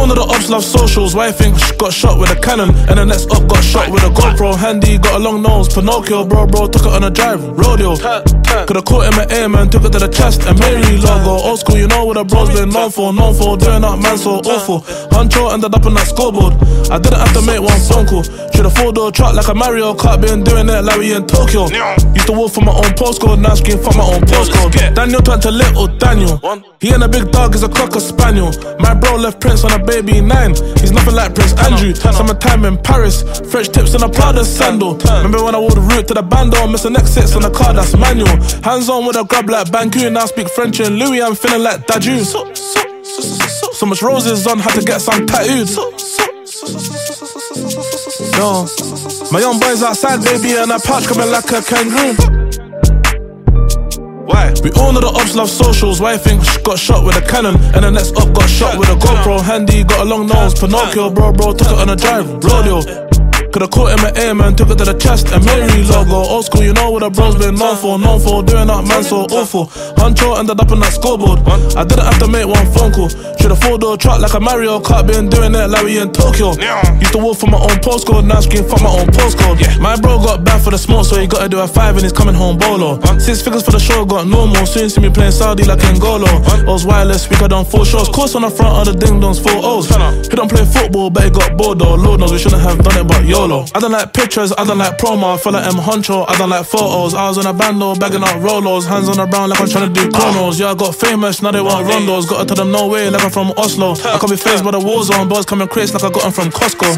all know the ops love socials. Why you think got shot with a cannon and the next up got shot with a GoPro? Handy, got a long nose, Pinocchio, bro, took it on a drive, rodeo. Could've caught him at air, man, took it to the chest, and Mary logo. Old school, you know what the bros been known for, doing up man so awful. Huncho ended up on that scoreboard. I didn't have to make one phone call. Should have four-door truck like a Mario Kart, been doing it like we in Tokyo. Used to walk for my own postcode, now scream for my own postcode. Daniel turned to little Daniel. He ain't a big dog, he's a cocker spaniel. My bro left Prince on a baby 9. He's nothing like Prince Andrew. Summertime in Paris, French tips and a Prada sandal. Remember when I wore the route to the bando, missing exits on the car, that's manual. Hands on with a grab like Banku, now speak French and Louis, I'm feeling like Daju. So much roses on, had to get some tattooed. Yo, my young boy's outside, baby, and a pouch coming like a kangaroo. Why? We all know the ops love socials. Why you think got shot with a cannon and the next up got shot with a GoPro? Handy, got a long nose, Pinocchio, bro, took it on a drive, rodeo. Could've caught him at air, man, took it to the chest, and Mary logo. Old school, you know what the bros been known for, doing up man so awful. Huncho ended up on that scoreboard. I didn't have to make one phone call. Should have four-door truck like a Mario Kart, been doing it like we in Tokyo. Used to walk for my own postcode, now scream for my own postcode. My bro got bad for the smoke, so he gotta do a 5 and he's coming home bolo. 6 figures for the show, got normal. Soon see me playing Saudi like N'Golo. O's wireless, speaker done 4 shows. Course on the front of the ding-dongs, 4 O's. He don't play football, but he got bored though. Lord knows we shouldn't have done it, but YOLO. I don't like pictures, I don't like promo. I feel like M Huncho, I don't like photos. I was on a bando, bagging out Rolos. Hands on the brown like I'm trying to do chronos. Yeah, I got famous, now they want rondos. Gotta tell them no way, like I'm from Oslo. I can't be faced by the war zone. Boys coming crazy like I got them from Costco.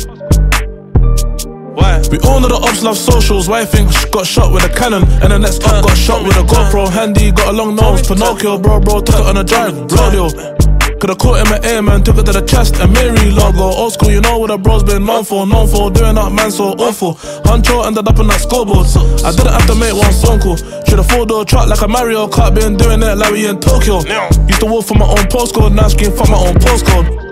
Why? We all know the ops love socials. Why you think got shot with a cannon and the next up got shot with a GoPro? Handy, got a long nose, Pinocchio, bro, took it on a drive, rodeo. Could've caught him at air, man, took it to the chest, and Mary logo. Old school, you know what the bros been known for, doing up man so awful. Huncho ended up on that scoreboard. I didn't have to make one phone call. Should have four-door truck like a Mario Kart, been doing it like we in Tokyo. Used to walk for my own postcode, now scream for my own postcode.